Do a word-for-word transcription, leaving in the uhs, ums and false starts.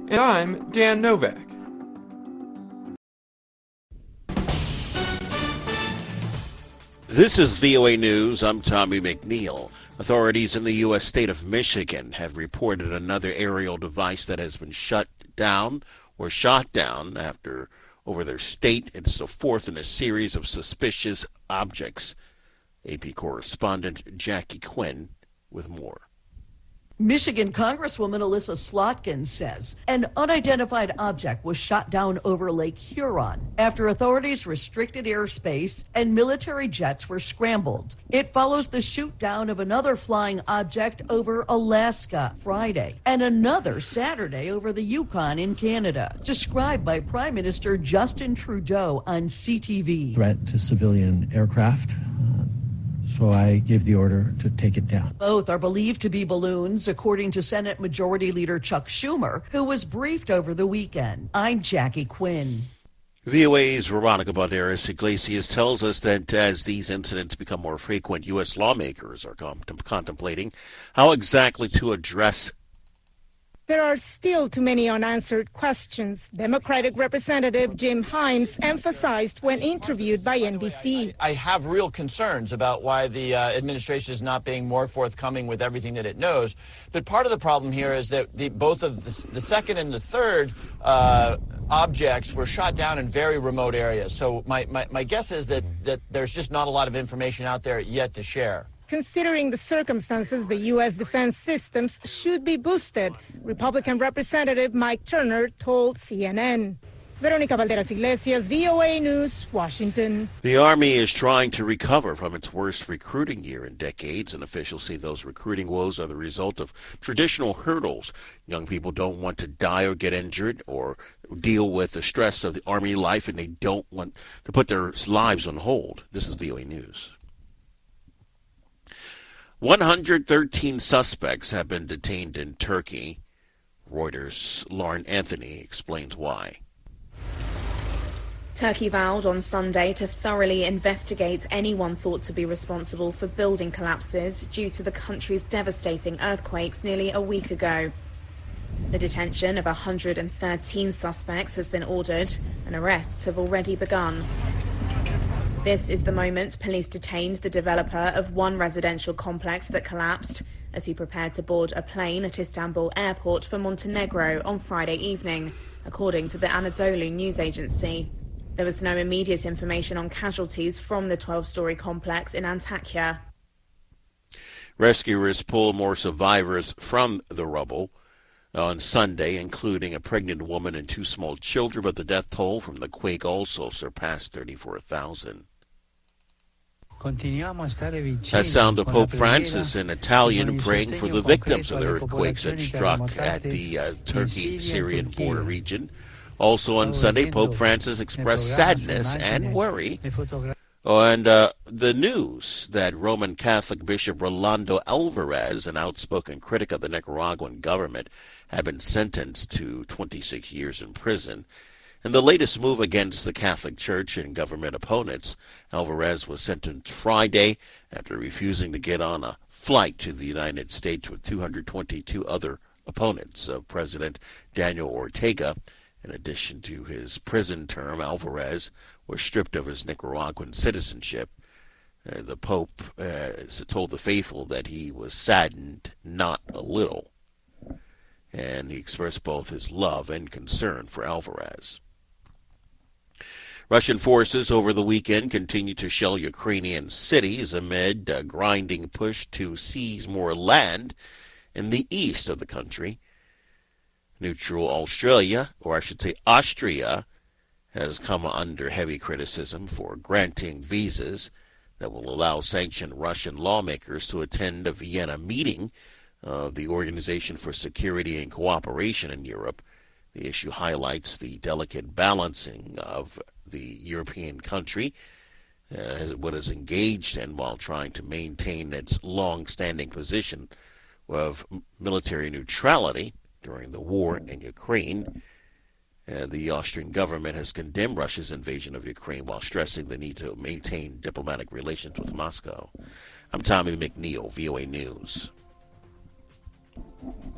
And I'm Dan Novak. This is V O A News. I'm Tommy McNeil. Authorities in the U S state of Michigan have reported another aerial device that has been shut down or shot down after over their state. It's the fourth in a series of suspicious objects. A P correspondent Jackie Quinn with more. Michigan Congresswoman Alyssa Slotkin says an unidentified object was shot down over Lake Huron after authorities restricted airspace and military jets were scrambled. It follows the shoot down of another flying object over Alaska Friday and another Saturday over the Yukon in Canada, described by Prime Minister Justin Trudeau on C T V. Threat to civilian aircraft. Uh, So I gave the order to take it down. Both are believed to be balloons, according to Senate Majority Leader Chuck Schumer, who was briefed over the weekend. I'm Jackie Quinn. V O A's Veronica Balderas Iglesias tells us that as these incidents become more frequent, U S lawmakers are com- contemplating how exactly to address. There are still too many unanswered questions, Democratic Representative Jim Himes emphasized when interviewed by N B C. I have real concerns about why the uh, administration is not being more forthcoming with everything that it knows. But part of the problem here is that the, both of the, the second and the third uh, objects were shot down in very remote areas. So my, my, my guess is that, that there's just not a lot of information out there yet to share. Considering the circumstances, the U S defense systems should be boosted, Republican Representative Mike Turner told C N N. Veronica Balderas Iglesias, V O A News, Washington. The Army is trying to recover from its worst recruiting year in decades, and officials say those recruiting woes are the result of traditional hurdles. Young people don't want to die or get injured or deal with the stress of the Army life, and they don't want to put their lives on hold. This is V O A News. one hundred thirteen suspects have been detained in Turkey. Reuters' Lauren Anthony explains why. Turkey vowed on Sunday to thoroughly investigate anyone thought to be responsible for building collapses due to the country's devastating earthquakes nearly a week ago. The detention of one hundred thirteen suspects has been ordered, and arrests have already begun. This is the moment police detained the developer of one residential complex that collapsed as he prepared to board a plane at Istanbul airport for Montenegro on Friday evening, according to the Anadolu news agency. There was no immediate information on casualties from the twelve-story complex in Antakya. Rescuers pulled more survivors from the rubble on Sunday, including a pregnant woman and two small children, but the death toll from the quake also surpassed thirty-four thousand. That sound of Pope Francis in Italian praying for the victims of the earthquakes that struck at the uh, Turkey-Syrian border region. Also on Sunday, Pope Francis expressed sadness and worry and uh, the news that Roman Catholic Bishop Rolando Alvarez, an outspoken critic of the Nicaraguan government, had been sentenced to twenty-six years in prison. In the latest move against the Catholic Church and government opponents, Alvarez was sentenced Friday after refusing to get on a flight to the United States with two hundred twenty-two other opponents of President Daniel Ortega. In addition to his prison term, Alvarez was stripped of his Nicaraguan citizenship. Uh, the Pope uh, told the faithful that he was saddened not a little, and he expressed both his love and concern for Alvarez. Russian forces over the weekend continued to shell Ukrainian cities amid a grinding push to seize more land in the east of the country. Neutral Australia, or I should say Austria, has come under heavy criticism for granting visas that will allow sanctioned Russian lawmakers to attend a Vienna meeting of the Organization for Security and Cooperation in Europe. The issue highlights the delicate balancing of the European country, uh, what is engaged in while trying to maintain its long-standing position of military neutrality during the war in Ukraine. Uh, the Austrian government has condemned Russia's invasion of Ukraine while stressing the need to maintain diplomatic relations with Moscow. I'm Tommy McNeil, V O A News.